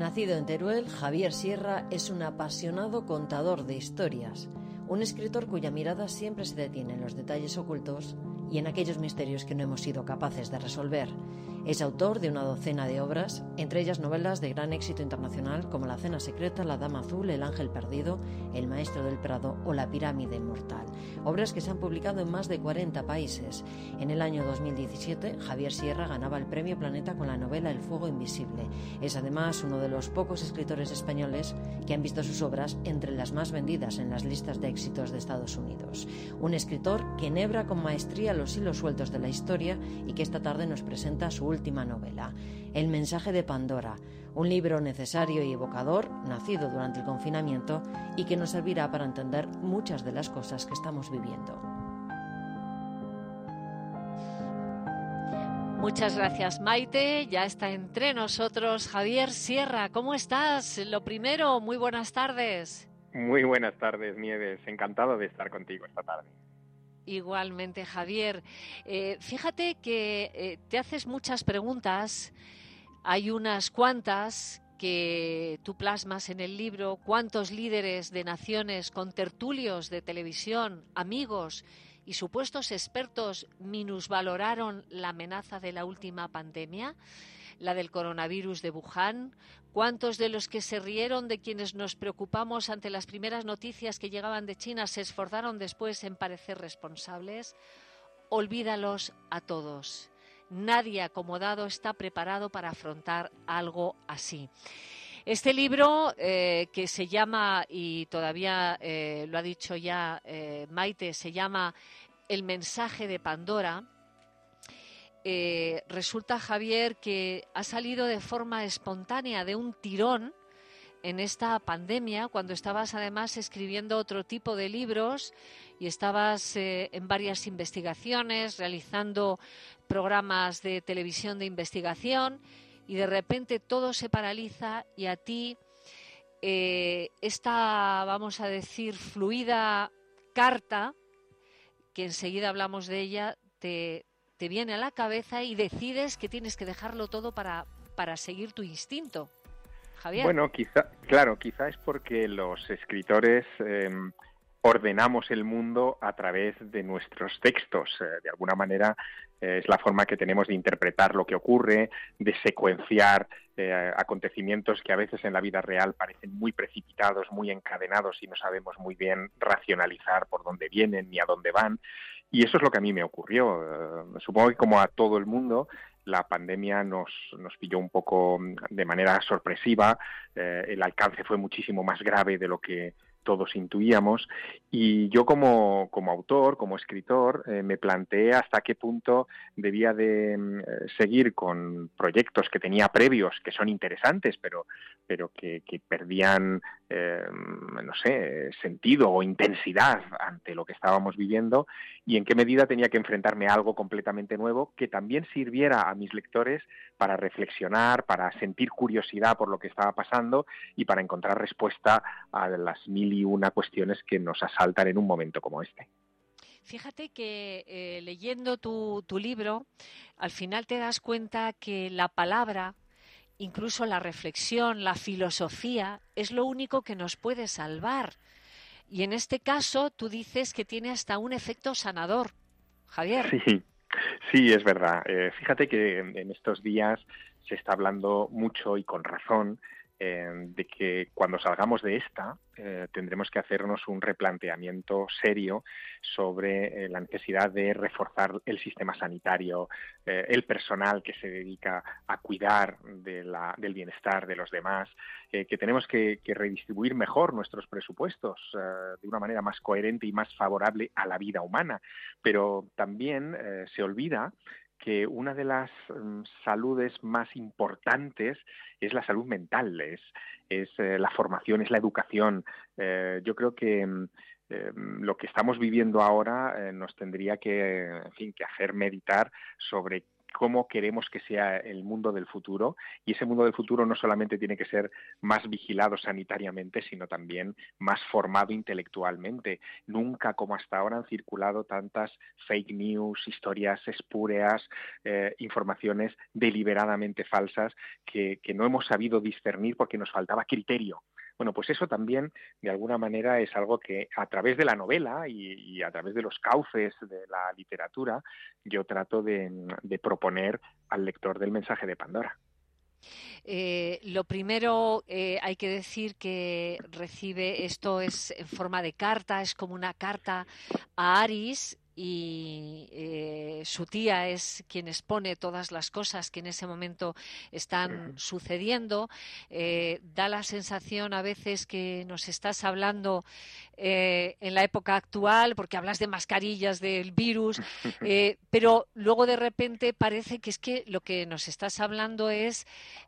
Nacido en Teruel, Javier Sierra es un apasionado contador de historias, un escritor cuya mirada siempre se detiene en los detalles ocultos y en aquellos misterios que no hemos sido capaces de resolver. Es autor de una docena de obras, entre ellas novelas de gran éxito internacional como La cena secreta, La dama azul, El ángel perdido, El maestro del Prado o La pirámide inmortal. Obras que se han publicado en más de 40 países. En el año 2017, Javier Sierra ganaba el Premio Planeta con la novela El fuego invisible. Es además uno de los pocos escritores españoles que han visto sus obras entre las más vendidas en las listas de éxitos de Estados Unidos. Un escritor que enhebra con maestría los hilos sueltos de la historia y que esta tarde nos presenta su última novela, El mensaje de Pandora, un libro necesario y evocador, nacido durante el confinamiento y que nos servirá para entender muchas de las cosas que estamos viviendo. Muchas gracias, Maite. Ya está entre nosotros Javier Sierra. ¿Cómo estás? Lo primero, muy buenas tardes. Muy buenas tardes, Nieves. Encantado de estar contigo esta tarde. Igualmente, Javier. Fíjate que te haces muchas preguntas. Hay unas cuantas que tú plasmas en el libro. ¿Cuántos líderes de naciones, contertulios de televisión, amigos y supuestos expertos minusvaloraron la amenaza de la última pandemia, la del coronavirus de Wuhan? ¿Cuántos de los que se rieron de quienes nos preocupamos ante las primeras noticias que llegaban de China se esforzaron después en parecer responsables? Olvídalos a todos. Nadie acomodado está preparado para afrontar algo así. Este libro, que se llama, y todavía lo ha dicho ya Maite, se llama El mensaje de Pandora. Resulta, Javier, que ha salido de forma espontánea, de un tirón, en esta pandemia, cuando estabas además escribiendo otro tipo de libros y estabas en varias investigaciones, realizando programas de televisión de investigación, y de repente todo se paraliza y a ti esta, vamos a decir, fluida carta, que enseguida hablamos de ella, te viene a la cabeza y decides que tienes que dejarlo todo para seguir tu instinto. Javier. Bueno, quizá es porque los escritores ordenamos el mundo a través de nuestros textos. De alguna manera es la forma que tenemos de interpretar lo que ocurre, de secuenciar acontecimientos que a veces en la vida real parecen muy precipitados, muy encadenados y no sabemos muy bien racionalizar por dónde vienen ni a dónde van. Y eso es lo que a mí me ocurrió. Supongo que como a todo el mundo, la pandemia nos pilló un poco de manera sorpresiva. El alcance fue muchísimo más grave de lo que todos intuíamos, y yo como autor, como escritor, me planteé hasta qué punto debía de seguir con proyectos que tenía previos, que son interesantes, pero que perdían, no sé, sentido o intensidad ante lo que estábamos viviendo, y en qué medida tenía que enfrentarme a algo completamente nuevo que también sirviera a mis lectores para reflexionar, para sentir curiosidad por lo que estaba pasando y para encontrar respuesta a las mil y una cuestiones que nos asaltan en un momento como este. Fíjate que leyendo tu libro, al final te das cuenta que la palabra, incluso la reflexión, la filosofía, es lo único que nos puede salvar. Y en este caso tú dices que tiene hasta un efecto sanador. Javier. Sí, es verdad. Fíjate que en estos días se está hablando mucho y con razón de que cuando salgamos de esta tendremos que hacernos un replanteamiento serio sobre la necesidad de reforzar el sistema sanitario, el personal que se dedica a cuidar del bienestar de los demás, que tenemos que redistribuir mejor nuestros presupuestos de una manera más coherente y más favorable a la vida humana. Pero también se olvida que una de las saludes más importantes es la salud mental, es la formación, es la educación. Yo creo que lo que estamos viviendo ahora nos tendría que hacer meditar sobre cómo queremos que sea el mundo del futuro, y ese mundo del futuro no solamente tiene que ser más vigilado sanitariamente, sino también más formado intelectualmente. Nunca como hasta ahora han circulado tantas fake news, historias espúreas, informaciones deliberadamente falsas que no hemos sabido discernir porque nos faltaba criterio. Bueno, pues eso también, de alguna manera, es algo que a través de la novela y a través de los cauces de la literatura, yo trato de proponer al lector del mensaje de Pandora. Lo primero, hay que decir que recibe, esto es en forma de carta, es como una carta a Aris, y su tía es quien expone todas las cosas que en ese momento están sucediendo. Da la sensación a veces que nos estás hablando en la época actual, porque hablas de mascarillas, del virus, pero luego de repente parece que es que lo que nos estás hablando es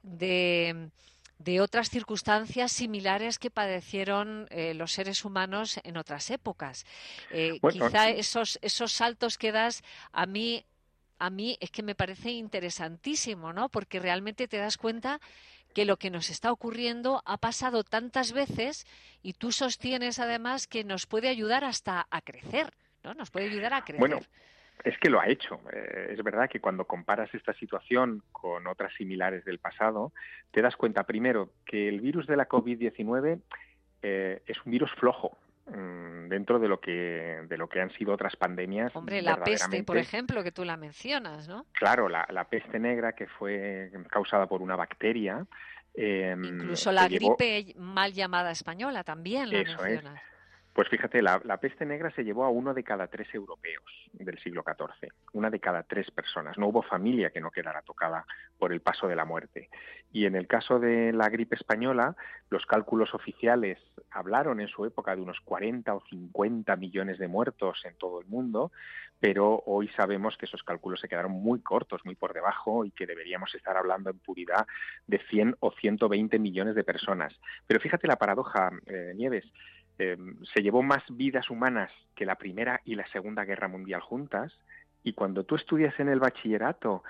de otras circunstancias similares que padecieron los seres humanos en otras épocas. Bueno, Quizá esos saltos que das a mí es que me parece interesantísimo, ¿no? Porque realmente te das cuenta que lo que nos está ocurriendo ha pasado tantas veces, y tú sostienes además que nos puede ayudar hasta a crecer, ¿no? Nos puede ayudar a crecer. bueno, es que lo ha hecho. Es verdad que cuando comparas esta situación con otras similares del pasado, te das cuenta primero que el virus de la COVID-19 es un virus flojo dentro de lo que han sido otras pandemias. Hombre, la peste, verdaderamente. por ejemplo, que tú la mencionas, ¿no? Claro, la peste negra, que fue causada por una bacteria, Incluso se la llevó. gripe mal llamada española también la Eso es. mencionas. Pues fíjate, la peste negra se llevó a 1 de cada 3 europeos del siglo XIV, 1 de cada 3 personas. No hubo familia que no quedara tocada por el paso de la muerte. Y en el caso de la gripe española, los cálculos oficiales hablaron en su época de unos 40 o 50 millones de muertos en todo el mundo, pero hoy sabemos que esos cálculos se quedaron muy cortos, muy por debajo, y que deberíamos estar hablando en puridad de 100 o 120 millones de personas. Pero fíjate la paradoja, Nieves. Se llevó más vidas humanas que la Primera y la Segunda Guerra Mundial juntas, y cuando tú estudias en el bachillerato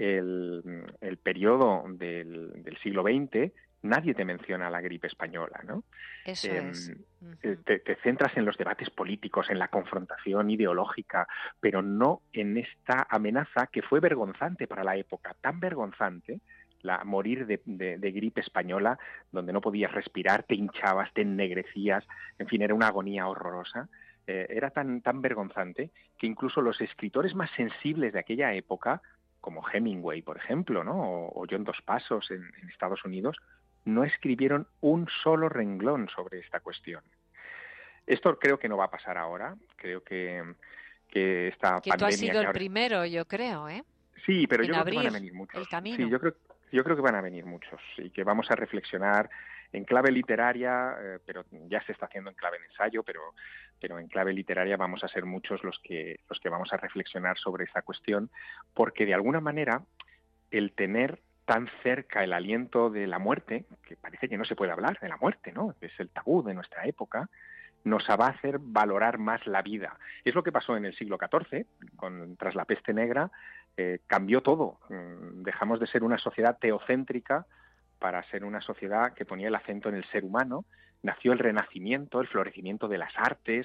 el periodo del siglo XX, nadie te menciona la gripe española, ¿no? Eso es. Te centras en los debates políticos, en la confrontación ideológica, pero no en esta amenaza que fue vergonzante para la época, tan vergonzante, morir de gripe española, donde no podías respirar, te hinchabas, te ennegrecías, en fin, era una agonía horrorosa. Era tan vergonzante que incluso los escritores más sensibles de aquella época, como Hemingway, por ejemplo, ¿no? o John Dos Passos en Estados Unidos, no escribieron un solo renglón sobre esta cuestión. Esto creo que no va a pasar ahora. Creo que esta Que pandemia... tú has sido el primero, yo creo, ¿eh? Sí, pero en yo creo que van a abrir venir muchos. el camino. Sí, yo creo que van a venir muchos y que vamos a reflexionar en clave literaria, pero ya se está haciendo en clave de ensayo, pero en clave literaria vamos a ser muchos los que vamos a reflexionar sobre esta cuestión, porque de alguna manera el tener tan cerca el aliento de la muerte, que parece que no se puede hablar de la muerte, ¿no? Es el tabú de nuestra época, nos va a hacer valorar más la vida. Es lo que pasó en el siglo XIV, tras la peste negra, cambió todo. Dejamos de ser una sociedad teocéntrica para ser una sociedad que ponía el acento en el ser humano. Nació el Renacimiento, el florecimiento de las artes,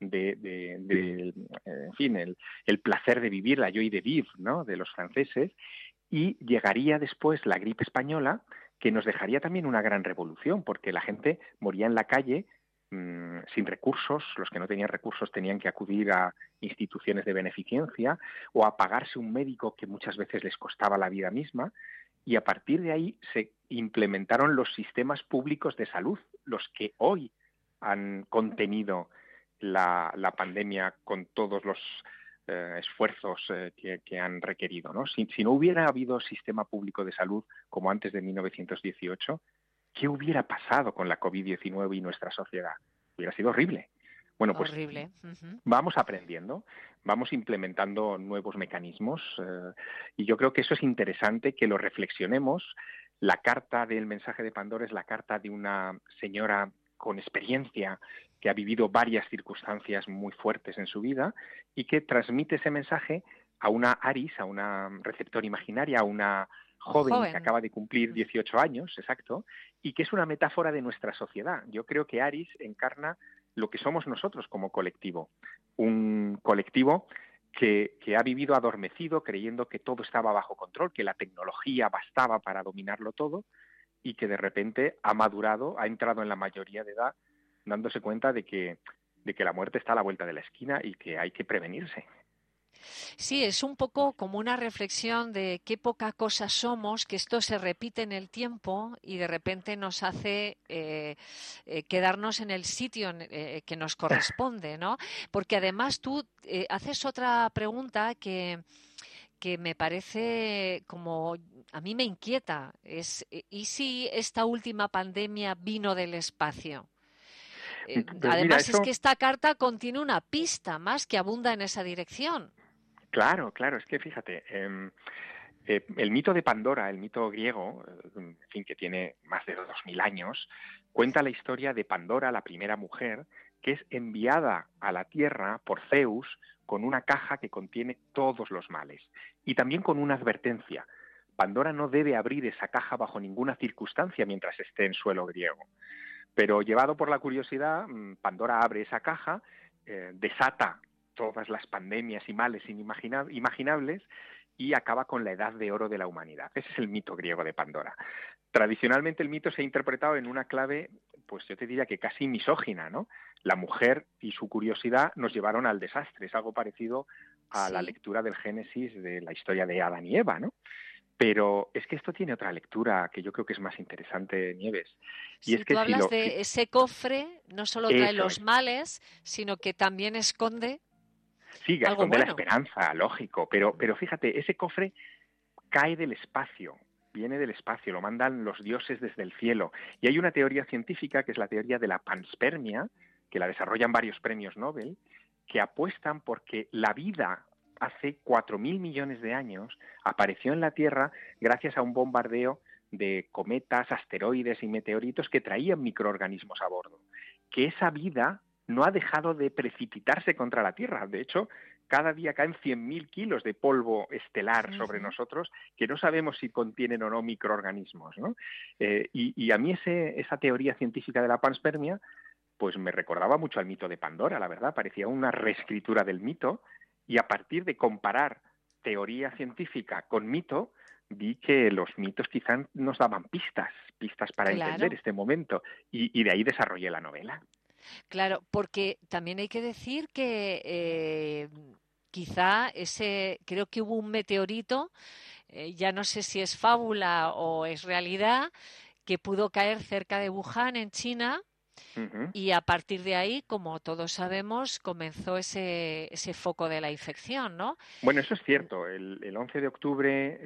en fin, el placer de vivir, la joie de vivre, ¿no?, de los franceses, y llegaría después la gripe española, que nos dejaría también una gran revolución, porque la gente moría en la calle sin recursos. Los que no tenían recursos tenían que acudir a instituciones de beneficencia o a pagarse un médico que muchas veces les costaba la vida misma, y a partir de ahí se implementaron los sistemas públicos de salud, los que hoy han contenido la pandemia con todos los esfuerzos que han requerido, ¿no? Si no hubiera habido sistema público de salud como antes de 1918, ¿qué hubiera pasado con la COVID-19 y nuestra sociedad? Hubiera sido horrible. Bueno, pues horrible. Vamos aprendiendo, vamos implementando nuevos mecanismos, y yo creo que eso es interesante que lo reflexionemos. La carta del mensaje de Pandora es la carta de una señora con experiencia que ha vivido varias circunstancias muy fuertes en su vida y que transmite ese mensaje a una Aris, a una receptor imaginaria, a una joven que acaba de cumplir 18 años, exacto, y que es una metáfora de nuestra sociedad. Yo creo que Aris encarna lo que somos nosotros como colectivo, un colectivo que ha vivido adormecido, creyendo que todo estaba bajo control, que la tecnología bastaba para dominarlo todo, y que de repente ha madurado, ha entrado en la mayoría de edad, dándose cuenta de que la muerte está a la vuelta de la esquina y que hay que prevenirse. Sí, es un poco como una reflexión de qué poca cosa somos, que esto se repite en el tiempo y de repente nos hace quedarnos en el sitio que nos corresponde, ¿no? Porque además tú haces otra pregunta que me parece como a mí me inquieta, ¿y si esta última pandemia vino del espacio? Pues mira, Además es que esta carta contiene una pista más que abunda en esa dirección. Claro, es que fíjate, el mito de Pandora, el mito griego, en fin, que tiene más de 2000 años, cuenta la historia de Pandora, la primera mujer, que es enviada a la Tierra por Zeus con una caja que contiene todos los males y también con una advertencia. Pandora no debe abrir esa caja bajo ninguna circunstancia mientras esté en suelo griego. Pero llevado por la curiosidad, Pandora abre esa caja, desata todas las pandemias y males imaginables y acaba con la edad de oro de la humanidad. Ese es el mito griego de Pandora. Tradicionalmente el mito se ha interpretado en una clave, pues yo te diría que casi misógina, ¿no? La mujer y su curiosidad nos llevaron al desastre. Es algo parecido a la lectura del Génesis de la historia de Adán y Eva, ¿no? Pero es que esto tiene otra lectura que yo creo que es más interesante, Nieves. Y Sí, es que tú hablas de ese cofre, no solo trae los males, sino que también esconde sí, algo esconde bueno. La esperanza, lógico. Pero fíjate, ese cofre cae del espacio, viene del espacio, lo mandan los dioses desde el cielo. Y hay una teoría científica que es la teoría de la panspermia, que la desarrollan varios premios Nobel, que apuestan porque la vida hace 4.000 millones de años apareció en la Tierra gracias a un bombardeo de cometas, asteroides y meteoritos que traían microorganismos a bordo. Que esa vida no ha dejado de precipitarse contra la Tierra. De hecho, cada día caen 100.000 kilos de polvo estelar sobre nosotros que no sabemos si contienen o no microorganismos, ¿no? Y a mí esa teoría científica de la panspermia pues me recordaba mucho al mito de Pandora, la verdad. Parecía una reescritura del mito y a partir de comparar teoría científica con mito, vi que los mitos quizás nos daban pistas para entender este momento y de ahí desarrollé la novela. Claro, porque también hay que decir que quizá creo que hubo un meteorito, ya no sé si es fábula o es realidad, que pudo caer cerca de Wuhan, en China, y a partir de ahí, como todos sabemos, comenzó ese foco de la infección, ¿no? Bueno, eso es cierto. El 11 de octubre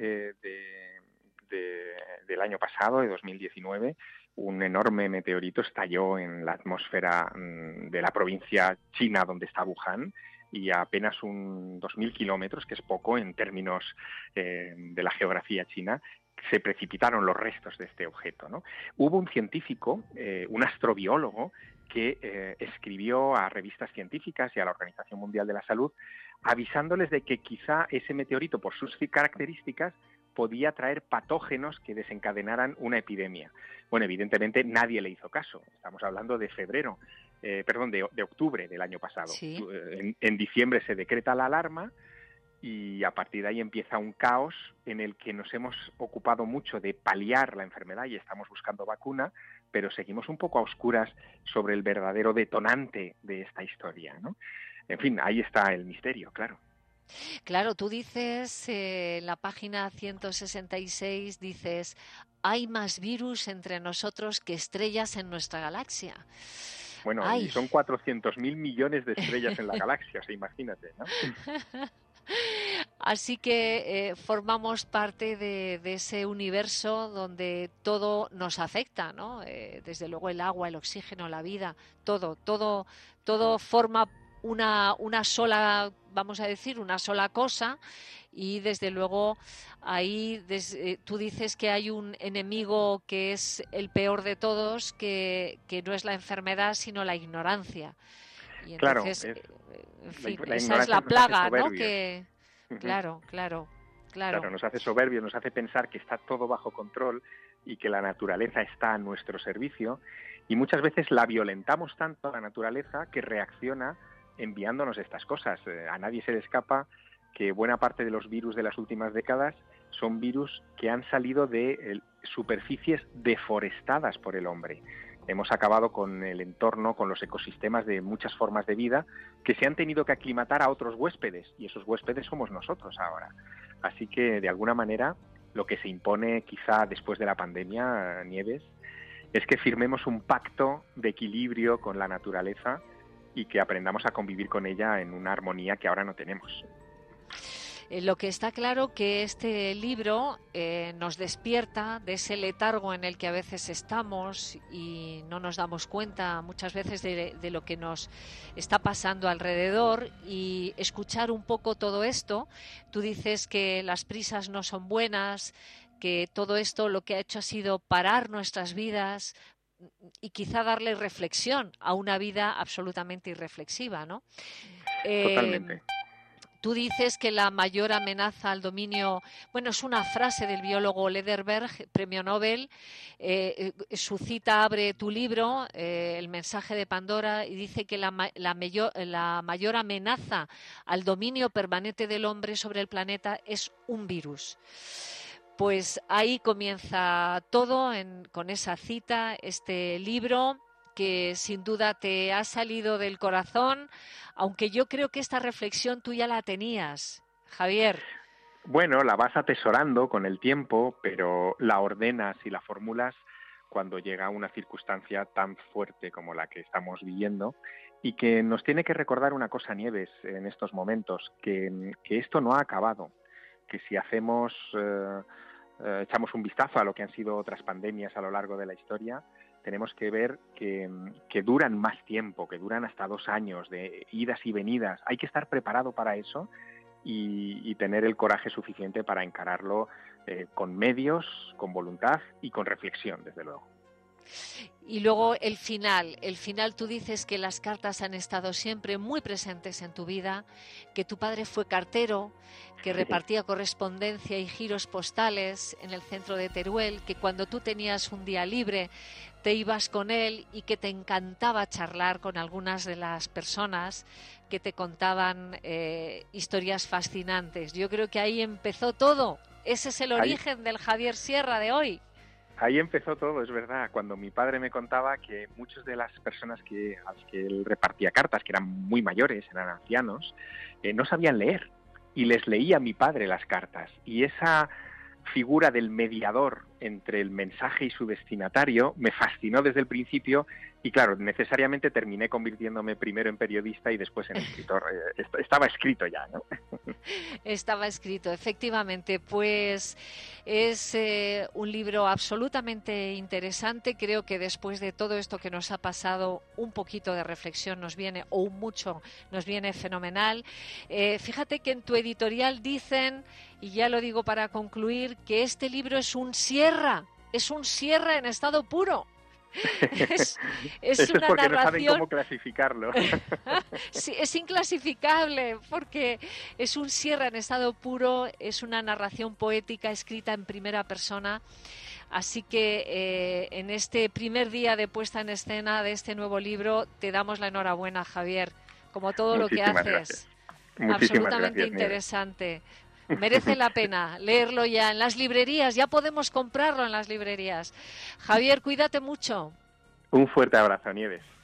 del año pasado, de 2019, un enorme meteorito estalló en la atmósfera de la provincia china donde está Wuhan y a apenas 2.000 kilómetros, que es poco en términos de la geografía china, se precipitaron los restos de este objeto, ¿no? Hubo un científico, un astrobiólogo, que escribió a revistas científicas y a la Organización Mundial de la Salud avisándoles de que quizá ese meteorito, por sus características, podía traer patógenos que desencadenaran una epidemia. Bueno, evidentemente nadie le hizo caso. Estamos hablando de de octubre del año pasado. Sí. En diciembre se decreta la alarma y a partir de ahí empieza un caos en el que nos hemos ocupado mucho de paliar la enfermedad y estamos buscando vacuna, pero seguimos un poco a oscuras sobre el verdadero detonante de esta historia, ¿no? En fin, ahí está el misterio, claro. Claro, tú dices, en la página 166, dices, hay más virus entre nosotros que estrellas en nuestra galaxia. Bueno, y son 400.000 millones de estrellas en la galaxia, o sea, imagínate, ¿no? Así que formamos parte de ese universo donde todo nos afecta, ¿no? Desde luego el agua, el oxígeno, la vida, todo forma una sola, vamos a decir, una sola cosa, y desde luego ahí tú dices que hay un enemigo que es el peor de todos, que no es la enfermedad sino la ignorancia. Y entonces, claro, en fin, la esa es la plaga, ¿no? Claro, claro, claro. Claro, nos hace soberbios, nos hace pensar que está todo bajo control y que la naturaleza está a nuestro servicio, y muchas veces la violentamos tanto a la naturaleza que reacciona enviándonos estas cosas. A nadie se le escapa que buena parte de los virus de las últimas décadas son virus que han salido de superficies deforestadas por el hombre. Hemos acabado con el entorno, con los ecosistemas de muchas formas de vida que se han tenido que aclimatar a otros huéspedes, y esos huéspedes somos nosotros ahora. Así que, de alguna manera, lo que se impone quizá después de la pandemia, Nieves, es que firmemos un pacto de equilibrio con la naturaleza y que aprendamos a convivir con ella en una armonía que ahora no tenemos. Lo que está claro que este libro nos despierta de ese letargo en el que a veces estamos y no nos damos cuenta muchas veces de lo que nos está pasando alrededor, y escuchar un poco todo esto. Tú dices que las prisas no son buenas, que todo esto lo que ha hecho ha sido parar nuestras vidas y quizá darle reflexión a una vida absolutamente irreflexiva, ¿no? Totalmente. Tú dices que la mayor amenaza al dominio, bueno, es una frase del biólogo Lederberg, premio Nobel, su cita abre tu libro, El mensaje de Pandora, y dice que la mayor amenaza al dominio permanente del hombre sobre el planeta es un virus. Pues ahí comienza todo con esa cita, este libro que sin duda te ha salido del corazón, aunque yo creo que esta reflexión tú ya la tenías, Javier. Bueno, la vas atesorando con el tiempo, pero la ordenas y la formulas cuando llega una circunstancia tan fuerte como la que estamos viviendo, y que nos tiene que recordar una cosa, Nieves, en estos momentos, que esto no ha acabado, que si hacemos, echamos un vistazo a lo que han sido otras pandemias a lo largo de la historia, tenemos que ver que duran más tiempo, que duran hasta 2 años de idas y venidas. Hay que estar preparado para eso y tener el coraje suficiente para encararlo con medios, con voluntad y con reflexión, desde luego. Y luego el final tú dices que las cartas han estado siempre muy presentes en tu vida, que tu padre fue cartero, que repartía correspondencia y giros postales en el centro de Teruel, que cuando tú tenías un día libre te ibas con él y que te encantaba charlar con algunas de las personas que te contaban historias fascinantes. Yo creo que ahí empezó todo. Ese es el origen del Javier Sierra de hoy. Ahí empezó todo, es verdad. Cuando mi padre me contaba que muchas de las personas a las que él repartía cartas, que eran muy mayores, eran ancianos, no sabían leer, y les leía a mi padre las cartas. Y esa figura del mediador entre el mensaje y su destinatario me fascinó desde el principio, y claro, necesariamente terminé convirtiéndome primero en periodista y después en escritor. Estaba escrito ya, ¿no? Estaba escrito, efectivamente. Pues es un libro absolutamente interesante. Creo que después de todo esto que nos ha pasado, un poquito de reflexión nos viene, o un mucho, nos viene fenomenal. Fíjate que en tu editorial dicen, y ya lo digo para concluir, que este libro es un sierra en estado puro. Es eso una es porque narración... no saben cómo clasificarlo. Sí, es inclasificable, porque es un sierra en estado puro, es una narración poética escrita en primera persona. Así que en este primer día de puesta en escena de este nuevo libro te damos la enhorabuena, Javier, como todo lo que haces. Gracias. Absolutamente gracias, interesante. Merece la pena leerlo ya en las librerías, ya podemos comprarlo en las librerías. Javier, cuídate mucho. Un fuerte abrazo, Nieves.